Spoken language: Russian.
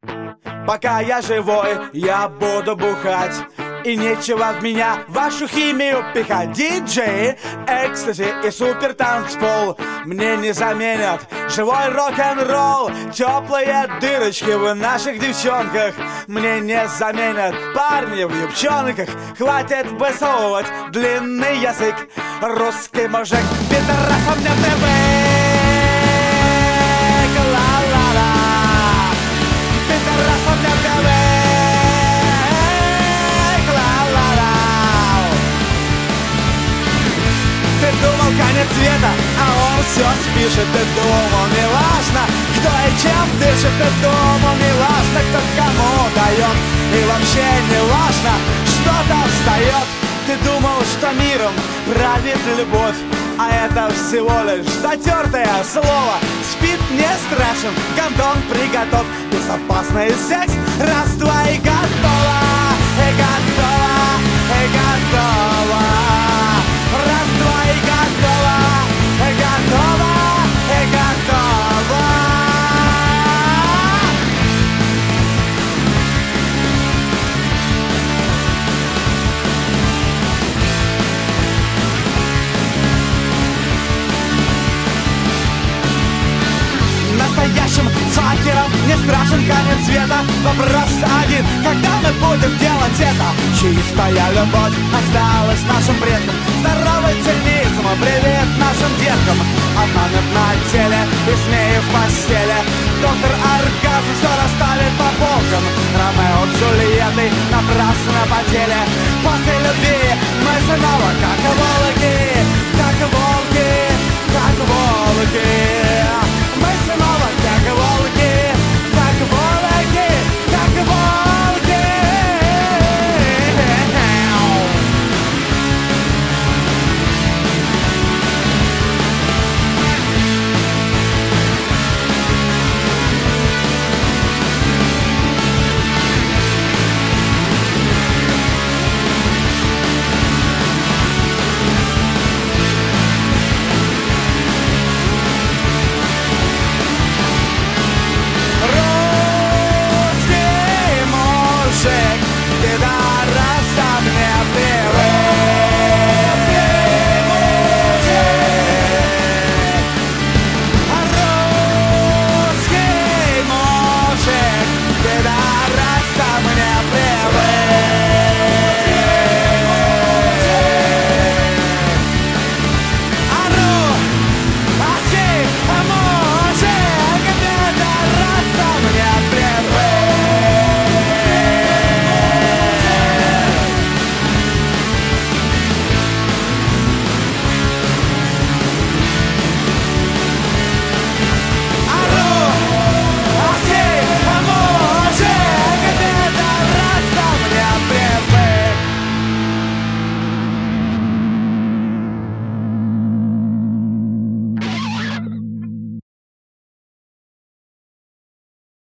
Пока я живой, я буду бухать, и нечего в меня вашу химию пихать. Диджей, экстази и супер танцпол мне не заменят живой рок-н-ролл. Теплые дырочки в наших девчонках мне не заменят парни в юбчонках. Хватит высовывать длинный язык, русский мужик, пидорасом не привык. Ла-ла-ла, пидорасом не привык. Ла-ла-ла. Ты думал, конец света, а он все спишет. Ты думал, не важно, кто и чем дышит. Ты думал, не важно, кто кому дает. И вообще не важно, что-то встает. Ты думал, что миром правит любовь, а это всего лишь затертое слово. Спит не страшен, гондон приготов. Безопасный секс, раз, два и готово. И готово, и готово. Раз, два и готово. И готово, и готово. Настоящим факером не страшен конец света. Вопрос один, когда мы будем делать это? Чистая любовь осталась нашим предкам. Здоровый цинизм, привет нашим деткам. Обманут на теле и змеи в постели. Доктор оргазм все расставит по полкам. Ромео с Джульеттой напрасно потели. После любви мы снова как волки, как волки, как волки. Мы снова